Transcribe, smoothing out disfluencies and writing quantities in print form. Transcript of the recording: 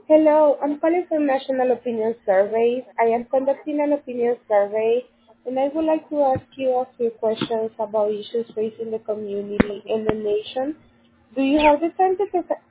Hello, I'm calling from National Opinion Surveys. I am conducting an opinion survey, and I would like to ask you a few questions about issues facing the community and the nation. Do you have the time to take